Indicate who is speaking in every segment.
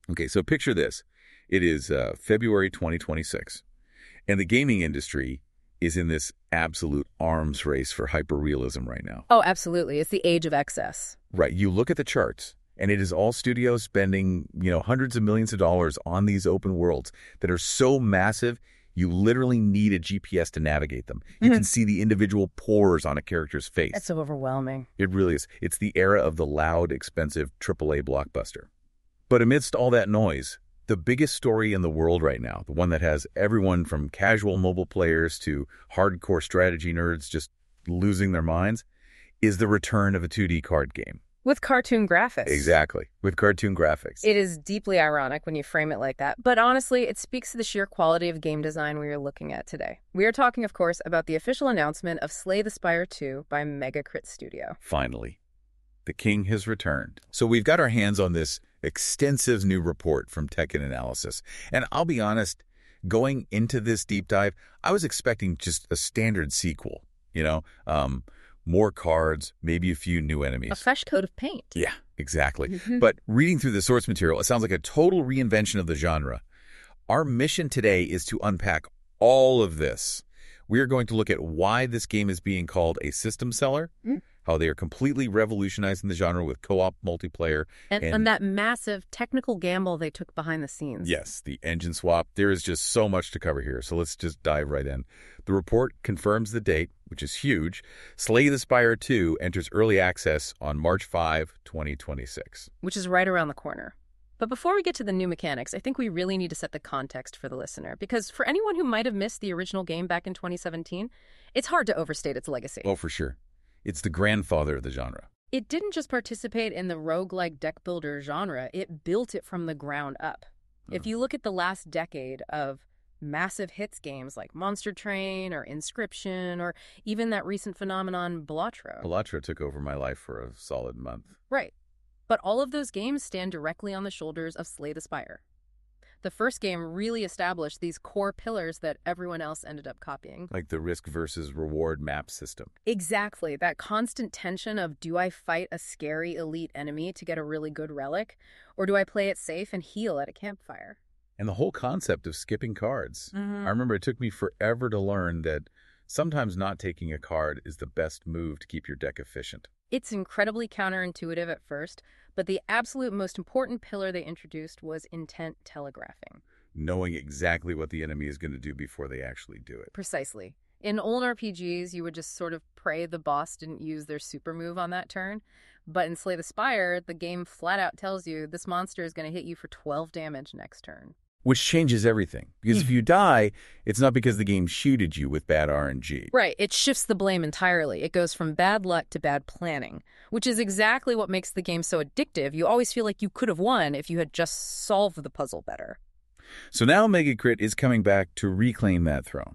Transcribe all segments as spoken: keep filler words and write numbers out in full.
Speaker 1: Okay, so picture this. It is uh, February twenty twenty-six, and the gaming industry is in this absolute arms race for hyperrealism right now.
Speaker 2: Oh, absolutely. It's the age of excess.
Speaker 1: Right. You look at the charts, and it is all studios spending, you know, hundreds of millions of dollars on these open worlds that are so massive, you literally need a G P S to navigate them. You can see the individual pores on a character's face.
Speaker 2: It's so overwhelming.
Speaker 1: It really is. It's the era of the loud, expensive triple A blockbuster. But amidst all that noise, the biggest story in the world right now, the one that has everyone from casual mobile players to hardcore strategy nerds just losing their minds, is the return of a two D card game.
Speaker 2: With cartoon graphics.
Speaker 1: Exactly, with cartoon graphics.
Speaker 2: It is deeply ironic when you frame it like that, but honestly, it speaks to the sheer quality of game design we are looking at today. We are talking, of course, about the official announcement of Slay the Spire two by Megacrit Studio.
Speaker 1: Finally, the king has returned. So we've got our hands on this extensive new report from Tekken Analysis. And I'll be honest, going into this deep dive, I was expecting just a standard sequel, you know, um, more cards, maybe a few new enemies.
Speaker 2: A fresh coat of paint.
Speaker 1: Yeah, exactly. But reading through the source material, it sounds like a total reinvention of the genre. Our mission today is to unpack all of this. We are going to look at why this game is being called a system seller, mm. how they are completely revolutionizing the genre with co-op multiplayer.
Speaker 2: And, and, and that massive technical gamble they took behind the scenes.
Speaker 1: Yes, the engine swap. There is just so much to cover here, so let's just dive right in. The report confirms the date, which is huge. Slay the Spire two enters early access on March fifth, twenty twenty-six.
Speaker 2: Which is right around the corner. But before we get to the new mechanics, I think we really need to set the context for the listener. Because for anyone who might have missed the original game back in twenty seventeen, it's hard to overstate its legacy.
Speaker 1: Oh, for sure. It's the grandfather of the genre.
Speaker 2: It didn't just participate in the roguelike deck builder genre, it built it from the ground up. Hmm. If you look at the last decade of massive hits games like Monster Train or Inscription or even that recent phenomenon, Balatro.
Speaker 1: Balatro took over my life for a solid month.
Speaker 2: Right. But all of those games stand directly on the shoulders of Slay the Spire. The first game really established these core pillars that everyone else ended up copying.
Speaker 1: Like the risk versus reward map system.
Speaker 2: Exactly. That constant tension of, do I fight a scary elite enemy to get a really good relic, or do I play it safe and heal at a campfire?
Speaker 1: And the whole concept of skipping cards.
Speaker 2: Mm-hmm.
Speaker 1: I remember it took me forever to learn that sometimes not taking a card is the best move to keep your deck efficient.
Speaker 2: It's incredibly counterintuitive at first, but the absolute most important pillar they introduced was intent telegraphing.
Speaker 1: Knowing exactly what the enemy is going to do before they actually do it.
Speaker 2: Precisely. In old R P Gs, you would just sort of pray the boss didn't use their super move on that turn. But in Slay the Spire, the game flat out tells you this monster is going to hit you for twelve damage next turn.
Speaker 1: Which changes everything. Because if you die, it's not because the game shooted you with bad R N G.
Speaker 2: Right. It shifts the blame entirely. It goes from bad luck to bad planning, which is exactly what makes the game so addictive. You always feel like you could have won if you had just solved the puzzle better.
Speaker 1: So now Megacrit is coming back to reclaim that throne.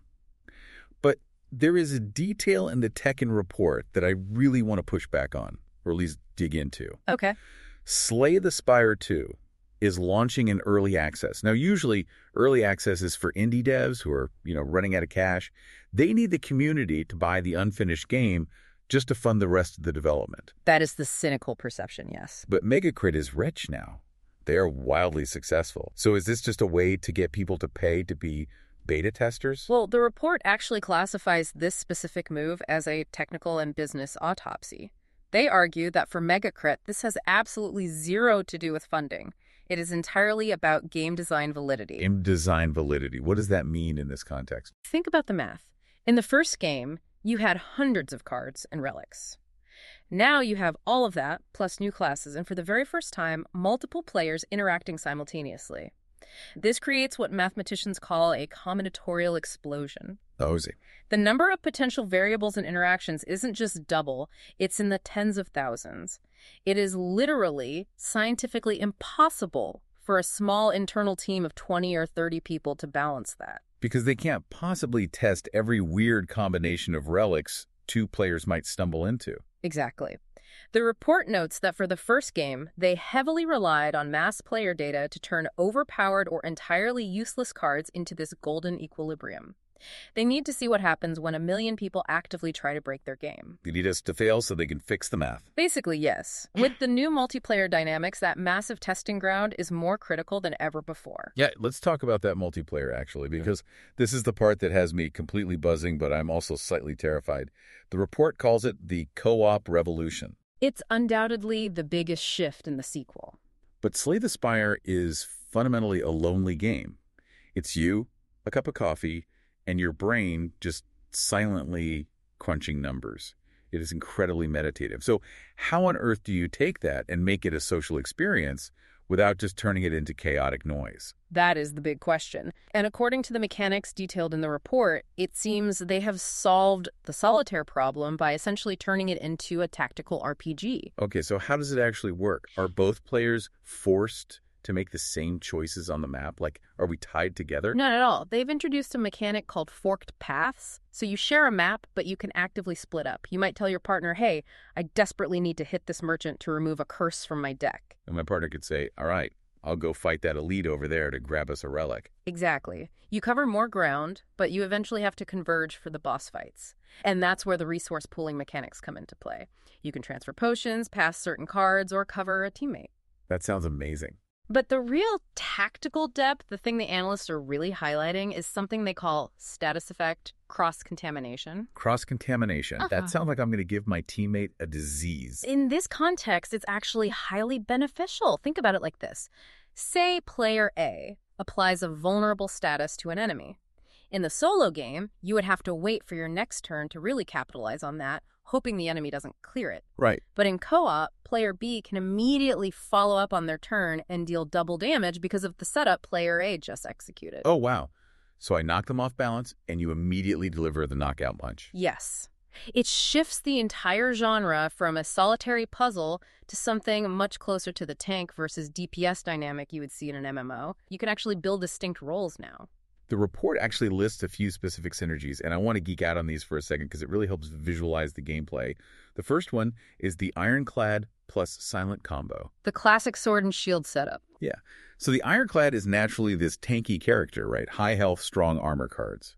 Speaker 1: But there is a detail in the Tekken report that I really want to push back on, or at least dig into.
Speaker 2: Okay.
Speaker 1: Slay the Spire two is launching in early access. Now, usually early access is for indie devs who are, you know, running out of cash. They need the community to buy the unfinished game just to fund the rest of the development.
Speaker 2: That is the cynical perception, yes.
Speaker 1: But Megacrit is rich now. They are wildly successful. So is this just a way to get people to pay to be beta testers?
Speaker 2: Well, the report actually classifies this specific move as a technical and business autopsy. They argue that for Megacrit, this has absolutely zero to do with funding. It is entirely about game design validity.
Speaker 1: Game design validity. What does that mean in this context?
Speaker 2: Think about the math. In the first game, you had hundreds of cards and relics. Now you have all of that, plus new classes, and for the very first time, multiple players interacting simultaneously. This creates what mathematicians call a combinatorial explosion.
Speaker 1: Oh, is it?
Speaker 2: The number of potential variables and interactions isn't just double, it's in the tens of thousands. It is literally scientifically impossible for a small internal team of twenty or thirty people to balance that.
Speaker 1: Because they can't possibly test every weird combination of relics two players might stumble into.
Speaker 2: Exactly. The report notes that for the first game, they heavily relied on mass player data to turn overpowered or entirely useless cards into this golden equilibrium. They need to see what happens when a million people actively try to break their game.
Speaker 1: They need us to fail so they can fix the math.
Speaker 2: Basically, yes. With the new multiplayer dynamics, that massive testing ground is more critical than ever before.
Speaker 1: Yeah, let's talk about that multiplayer, actually, because this is the part that has me completely buzzing, but I'm also slightly terrified. The report calls it the co-op revolution.
Speaker 2: It's undoubtedly the biggest shift in the sequel.
Speaker 1: But Slay the Spire is fundamentally a lonely game. It's you, a cup of coffee, and your brain just silently crunching numbers. It is incredibly meditative. So how on earth do you take that and make it a social experience without just turning it into chaotic noise?
Speaker 2: That is the big question. And according to the mechanics detailed in the report, it seems they have solved the solitaire problem by essentially turning it into a tactical R P G.
Speaker 1: Okay, so how does it actually work? Are both players forced to make the same choices on the map? Like, are we tied together?
Speaker 2: Not at all. They've introduced a mechanic called forked paths. So you share a map, but you can actively split up. You might tell your partner, hey, I desperately need to hit this merchant to remove a curse from my deck.
Speaker 1: And my partner could say, all right, I'll go fight that elite over there to grab us a relic.
Speaker 2: Exactly. You cover more ground, but you eventually have to converge for the boss fights. And that's where the resource pooling mechanics come into play. You can transfer potions, pass certain cards, or cover a teammate.
Speaker 1: That sounds amazing.
Speaker 2: But the real tactical depth, the thing the analysts are really highlighting, is something they call status effect cross-contamination.
Speaker 1: Cross-contamination.
Speaker 2: Uh-huh.
Speaker 1: That sounds like I'm going to give my teammate a disease.
Speaker 2: In this context, it's actually highly beneficial. Think about it like this. Say player A applies a vulnerable status to an enemy. In the solo game, you would have to wait for your next turn to really capitalize on that, hoping the enemy doesn't clear it.
Speaker 1: Right.
Speaker 2: But in co-op, player B can immediately follow up on their turn and deal double damage because of the setup player A just executed.
Speaker 1: Oh, wow. So I knock them off balance, and you immediately deliver the knockout punch.
Speaker 2: Yes. It shifts the entire genre from a solitary puzzle to something much closer to the tank versus D P S dynamic you would see in an M M O. You can actually build distinct roles now.
Speaker 1: The report actually lists a few specific synergies, and I want to geek out on these for a second because it really helps visualize the gameplay. The first one is the Ironclad plus Silent combo.
Speaker 2: The classic sword and shield setup.
Speaker 1: Yeah. So the Ironclad is naturally this tanky character, right? High health, strong armor cards.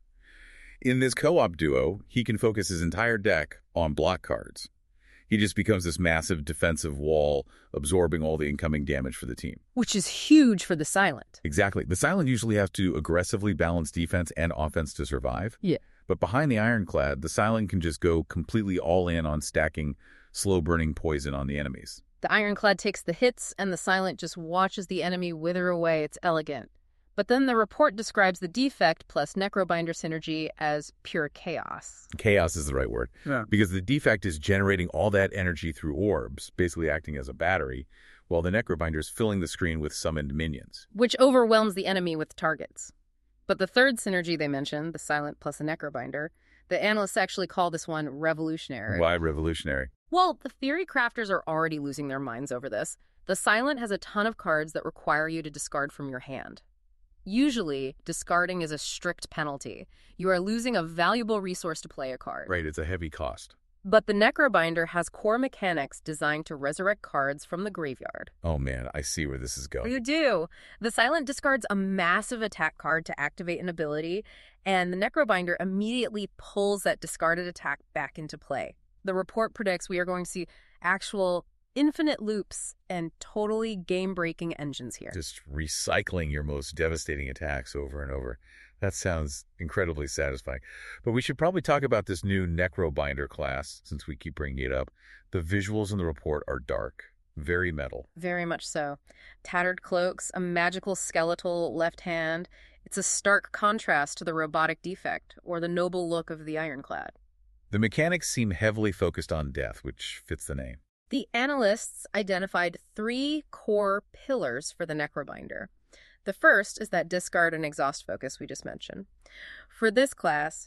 Speaker 1: In this co-op duo, he can focus his entire deck on block cards. He just becomes this massive defensive wall, absorbing all the incoming damage for the team.
Speaker 2: Which is huge for the Silent.
Speaker 1: Exactly. The Silent usually have to aggressively balance defense and offense to survive.
Speaker 2: Yeah.
Speaker 1: But behind the Ironclad, the Silent can just go completely all in on stacking slow-burning poison on the enemies.
Speaker 2: The Ironclad takes the hits, and the Silent just watches the enemy wither away. It's elegant. But then the report describes the defect plus Necrobinder synergy as pure chaos.
Speaker 1: Chaos is the right word.
Speaker 3: Yeah.
Speaker 1: Because the defect is generating all that energy through orbs, basically acting as a battery, while the Necrobinder is filling the screen with summoned minions.
Speaker 2: Which overwhelms the enemy with targets. But the third synergy they mentioned, the Silent plus the Necrobinder, the analysts actually call this one revolutionary.
Speaker 1: Why revolutionary?
Speaker 2: Well, the theory crafters are already losing their minds over this. The Silent has a ton of cards that require you to discard from your hand. Usually, discarding is a strict penalty. You are losing a valuable resource to play a card.
Speaker 1: Right, it's a heavy cost.
Speaker 2: But the Necrobinder has core mechanics designed to resurrect cards from the graveyard.
Speaker 1: Oh man, I see where this is going.
Speaker 2: You do. The Silent discards a massive attack card to activate an ability, and the Necrobinder immediately pulls that discarded attack back into play. The report predicts we are going to see actual infinite loops and totally game-breaking engines here.
Speaker 1: Just recycling your most devastating attacks over and over. That sounds incredibly satisfying. But we should probably talk about this new Necrobinder class, since we keep bringing it up. The visuals in the report are dark, very metal.
Speaker 2: Very much so. Tattered cloaks, a magical skeletal left hand. It's a stark contrast to the robotic defect or the noble look of the Ironclad.
Speaker 1: The mechanics seem heavily focused on death, which fits the name.
Speaker 2: The analysts identified three core pillars for the Necrobinder. The first is that discard and exhaust focus we just mentioned. For this class,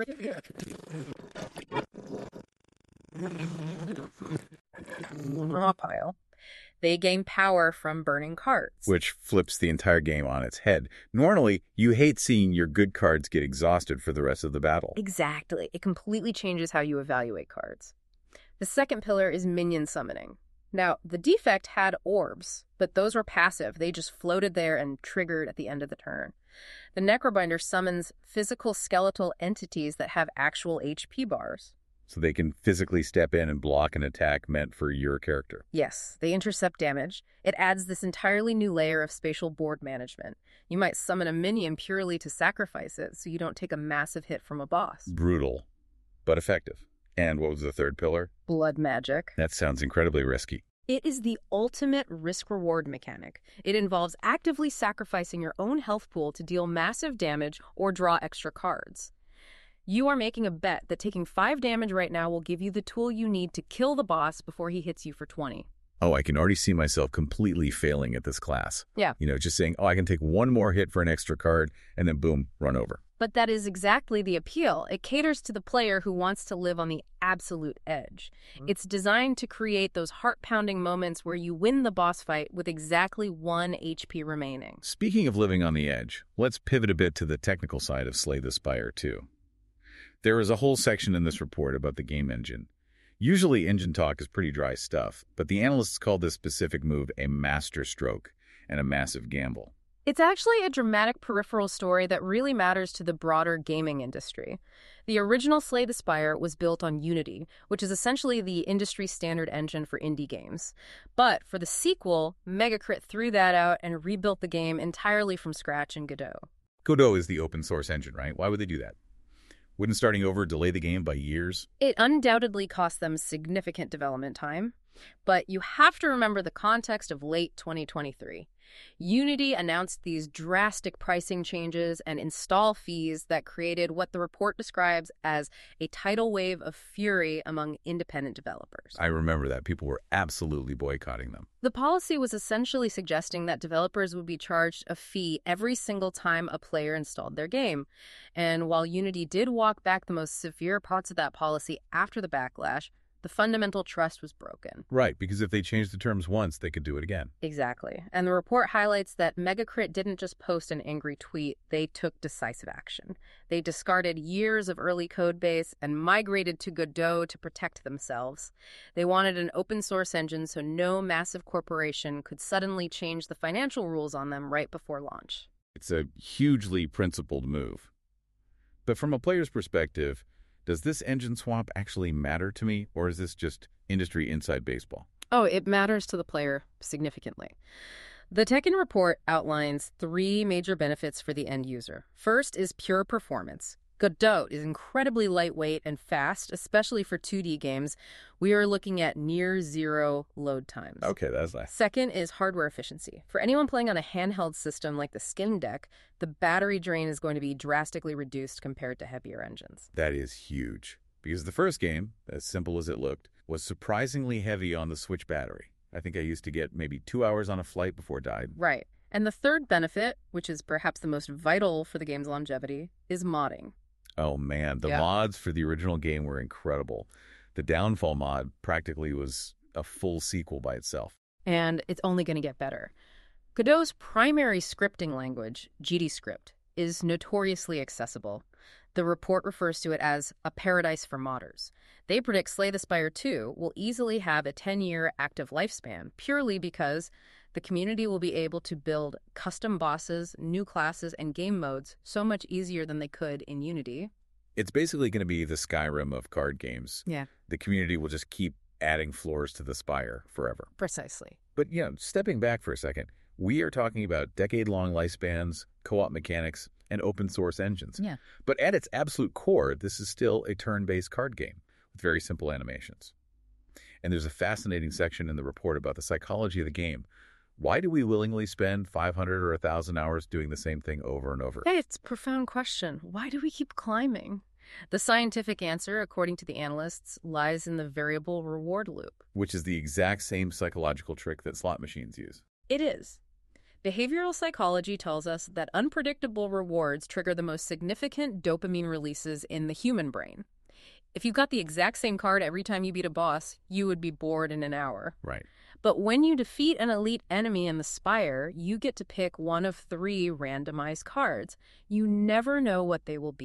Speaker 2: pile, they gain power from burning cards.
Speaker 1: Which flips the entire game on its head. Normally, you hate seeing your good cards get exhausted for the rest of the battle.
Speaker 2: Exactly. It completely changes how you evaluate cards. The second pillar is minion summoning. Now, the defect had orbs, but those were passive. They just floated there and triggered at the end of the turn. The Necrobinder summons physical skeletal entities that have actual H P bars.
Speaker 1: So they can physically step in and block an attack meant for your character.
Speaker 2: Yes, they intercept damage. It adds this entirely new layer of spatial board management. You might summon a minion purely to sacrifice it so you don't take a massive hit from a boss.
Speaker 1: Brutal, but effective. And what was the third pillar?
Speaker 2: Blood magic.
Speaker 1: That sounds incredibly risky.
Speaker 2: It is the ultimate risk-reward mechanic. It involves actively sacrificing your own health pool to deal massive damage or draw extra cards. You are making a bet that taking five damage right now will give you the tool you need to kill the boss before he hits you for twenty.
Speaker 1: Oh, I can already see myself completely failing at this class.
Speaker 2: Yeah.
Speaker 1: You know, just saying, oh, I can take one more hit for an extra card, and then boom, run over.
Speaker 2: But that is exactly the appeal. It caters to the player who wants to live on the absolute edge. Mm-hmm. It's designed to create those heart-pounding moments where you win the boss fight with exactly one H P remaining.
Speaker 1: Speaking of living on the edge, let's pivot a bit to the technical side of Slay the Spire two. There is a whole section in this report about the game engine. Usually engine talk is pretty dry stuff, but the analysts called this specific move a master stroke and a massive gamble.
Speaker 2: It's actually a dramatic peripheral story that really matters to the broader gaming industry. The original Slay the Spire was built on Unity, which is essentially the industry standard engine for indie games. But for the sequel, Megacrit threw that out and rebuilt the game entirely from scratch in Godot.
Speaker 1: Godot is the open source engine, right? Why would they do that? Wouldn't starting over delay the game by years?
Speaker 2: It undoubtedly cost them significant development time, but you have to remember the context of late twenty twenty-three. Unity announced these drastic pricing changes and install fees that created what the report describes as a tidal wave of fury among independent developers.
Speaker 1: I remember that. People were absolutely boycotting them.
Speaker 2: The policy was essentially suggesting that developers would be charged a fee every single time a player installed their game. And while Unity did walk back the most severe parts of that policy after the backlash, the fundamental trust was broken.
Speaker 1: Right, because if they changed the terms once, they could do it again.
Speaker 2: Exactly. And the report highlights that Megacrit didn't just post an angry tweet, they took decisive action. They discarded years of early code base and migrated to Godot to protect themselves. They wanted an open source engine so no massive corporation could suddenly change the financial rules on them right before launch.
Speaker 1: It's a hugely principled move. But from a player's perspective, does this engine swap actually matter to me, or is this just industry inside baseball?
Speaker 2: Oh, it matters to the player significantly. The Tekken report outlines three major benefits for the end user. First is pure performance. Godot is incredibly lightweight and fast, especially for two D games. We are looking at near zero load times.
Speaker 1: Okay, that's nice.
Speaker 2: Second is hardware efficiency. For anyone playing on a handheld system like the Skim Deck, the battery drain is going to be drastically reduced compared to heavier engines.
Speaker 1: That is huge, because the first game, as simple as it looked, was surprisingly heavy on the Switch battery. I think I used to get maybe two hours on a flight before it died.
Speaker 2: Right. And the third benefit, which is perhaps the most vital for the game's longevity, is modding.
Speaker 1: Oh man, the
Speaker 2: yeah.
Speaker 1: mods for the original game were incredible. The Downfall mod practically was a full sequel by itself.
Speaker 2: And it's only going to get better. Godot's primary scripting language, GDScript, is notoriously accessible. The report refers to it as a paradise for modders. They predict Slay the Spire two will easily have a ten-year active lifespan, purely because the community will be able to build custom bosses, new classes, and game modes so much easier than they could in Unity.
Speaker 1: It's basically going to be the Skyrim of card games.
Speaker 2: Yeah.
Speaker 1: The community will just keep adding floors to the Spire forever.
Speaker 2: Precisely.
Speaker 1: But, you know, stepping back for a second, we are talking about decade-long lifespans, co-op mechanics, and open-source engines.
Speaker 2: Yeah.
Speaker 1: But at its absolute core, this is still a turn-based card game with very simple animations. And there's a fascinating section in the report about the psychology of the game. Why do we willingly spend five hundred or one thousand hours doing the same thing over and over?
Speaker 2: Hey, it's a profound question. Why do we keep climbing? The scientific answer, according to the analysts, lies in the variable reward loop.
Speaker 1: Which is the exact same psychological trick that slot machines use.
Speaker 2: It is. Behavioral psychology tells us that unpredictable rewards trigger the most significant dopamine releases in the human brain. If you got the exact same card every time you beat a boss, you would be bored in an hour.
Speaker 1: Right.
Speaker 2: But when you defeat an elite enemy in the Spire, you get to pick one of three randomized cards. You never know what they will be.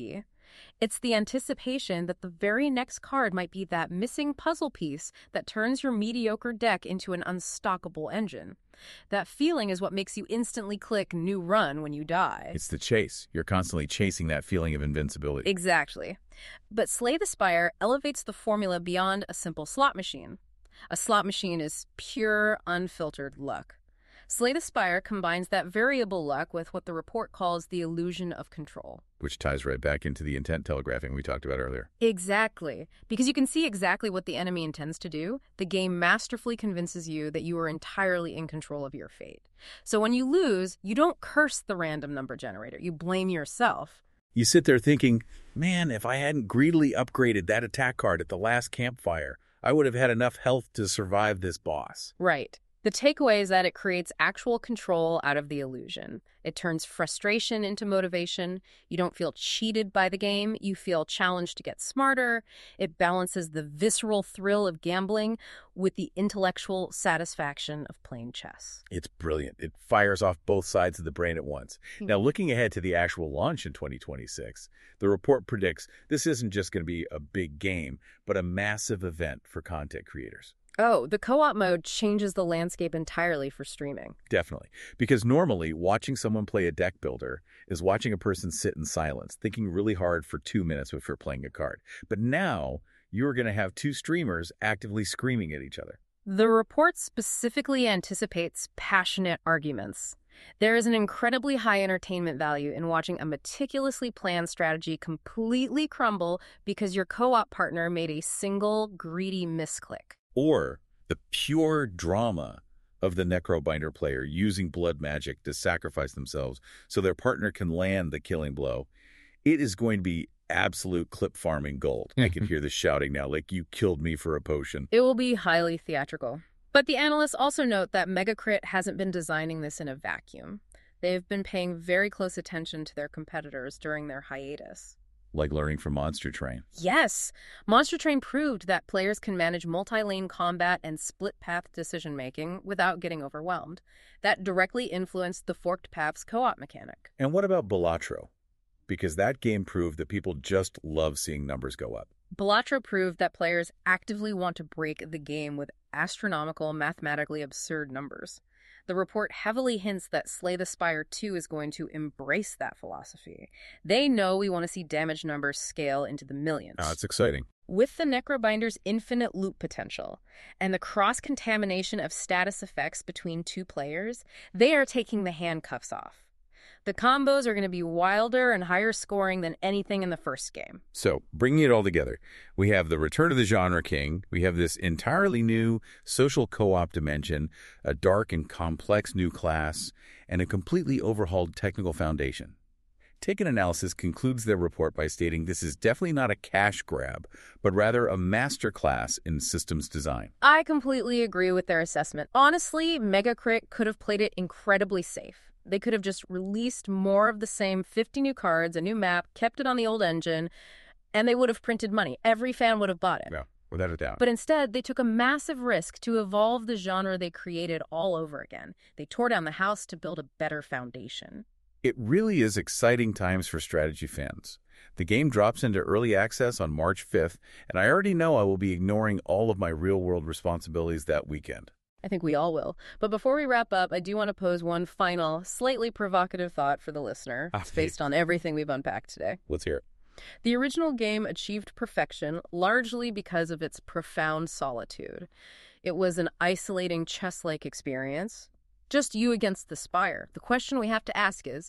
Speaker 2: It's the anticipation that the very next card might be that missing puzzle piece that turns your mediocre deck into an unstoppable engine. That feeling is what makes you instantly click New Run when you die.
Speaker 1: It's the chase. You're constantly chasing that feeling of invincibility.
Speaker 2: Exactly. But Slay the Spire elevates the formula beyond a simple slot machine. A slot machine is pure, unfiltered luck. Slay the Spire combines that variable luck with what the report calls the illusion of control.
Speaker 1: Which ties right back into the intent telegraphing we talked about earlier.
Speaker 2: Exactly. Because you can see exactly what the enemy intends to do, the game masterfully convinces you that you are entirely in control of your fate. So when you lose, you don't curse the random number generator. You blame yourself.
Speaker 1: You sit there thinking, man, if I hadn't greedily upgraded that attack card at the last campfire, I would have had enough health to survive this boss.
Speaker 2: Right. The takeaway is that it creates actual control out of the illusion. It turns frustration into motivation. You don't feel cheated by the game. You feel challenged to get smarter. It balances the visceral thrill of gambling with the intellectual satisfaction of playing chess.
Speaker 1: It's brilliant. It fires off both sides of the brain at once.
Speaker 2: Hmm.
Speaker 1: Now, looking ahead to the actual launch in twenty twenty-six, the report predicts this isn't just going to be a big game, but a massive event for content creators.
Speaker 2: Oh, the co-op mode changes the landscape entirely for streaming.
Speaker 1: Definitely. Because normally, watching someone play a deck builder is watching a person sit in silence, thinking really hard for two minutes before playing a card. But now, you're going to have two streamers actively screaming at each other.
Speaker 2: The report specifically anticipates passionate arguments. There is an incredibly high entertainment value in watching a meticulously planned strategy completely crumble because your co-op partner made a single greedy misclick.
Speaker 1: Or the pure drama of the Necrobinder player using blood magic to sacrifice themselves so their partner can land the killing blow. It is going to be absolute clip farming gold. I can hear the shouting now, like, you killed me for a potion.
Speaker 2: It will be highly theatrical. But the analysts also note that Megacrit hasn't been designing this in a vacuum. They've been paying very close attention to their competitors during their hiatus.
Speaker 1: Like learning from Monster Train.
Speaker 2: Yes! Monster Train proved that players can manage multi-lane combat and split-path decision-making without getting overwhelmed. That directly influenced the Forked Paths co-op mechanic.
Speaker 1: And what about Balatro? Because that game proved that people just love seeing numbers go up.
Speaker 2: Balatro proved that players actively want to break the game with astronomical, mathematically absurd numbers. The report heavily hints that Slay the Spire two is going to embrace that philosophy. They know we want to see damage numbers scale into the millions.
Speaker 1: Oh, it's exciting.
Speaker 2: With the Necrobinder's infinite loop potential and the cross-contamination of status effects between two players, they are taking the handcuffs off. The combos are going to be wilder and higher scoring than anything in the first game.
Speaker 1: So, bringing it all together, we have the return of the genre king, we have this entirely new social co-op dimension, a dark and complex new class, and a completely overhauled technical foundation. Taken Analysis concludes their report by stating this is definitely not a cash grab, but rather a masterclass in systems design.
Speaker 2: I completely agree with their assessment. Honestly, Megacrit could have played it incredibly safe. They could have just released more of the same fifty new cards, a new map, kept it on the old engine, and they would have printed money. Every fan would have bought it.
Speaker 1: Yeah, without a doubt.
Speaker 2: But instead, they took a massive risk to evolve the genre they created all over again. They tore down the house to build a better foundation.
Speaker 1: It really is exciting times for strategy fans. The game drops into early access on March fifth, and I already know I will be ignoring all of my real-world responsibilities that weekend.
Speaker 2: I think we all will. But before we wrap up, I do want to pose one final, slightly provocative thought for the listener. It's based on everything we've unpacked today.
Speaker 1: Let's hear it.
Speaker 2: The original game achieved perfection largely because of its profound solitude. It was an isolating chess-like experience. Just you against the Spire. The question we have to ask is,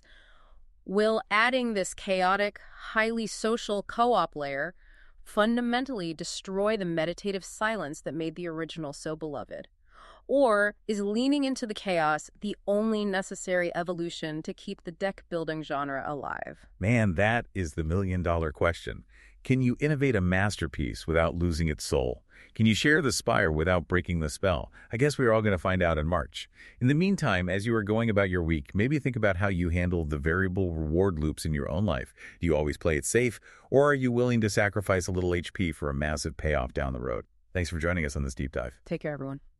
Speaker 2: will adding this chaotic, highly social co-op layer fundamentally destroy the meditative silence that made the original so beloved? Or is leaning into the chaos the only necessary evolution to keep the deck-building genre alive?
Speaker 1: Man, that is the million-dollar question. Can you innovate a masterpiece without losing its soul? Can you share the Spire without breaking the spell? I guess we're all going to find out in March. In the meantime, as you are going about your week, maybe think about how you handle the variable reward loops in your own life. Do you always play it safe, or are you willing to sacrifice a little H P for a massive payoff down the road? Thanks for joining us on this deep dive.
Speaker 2: Take care, everyone.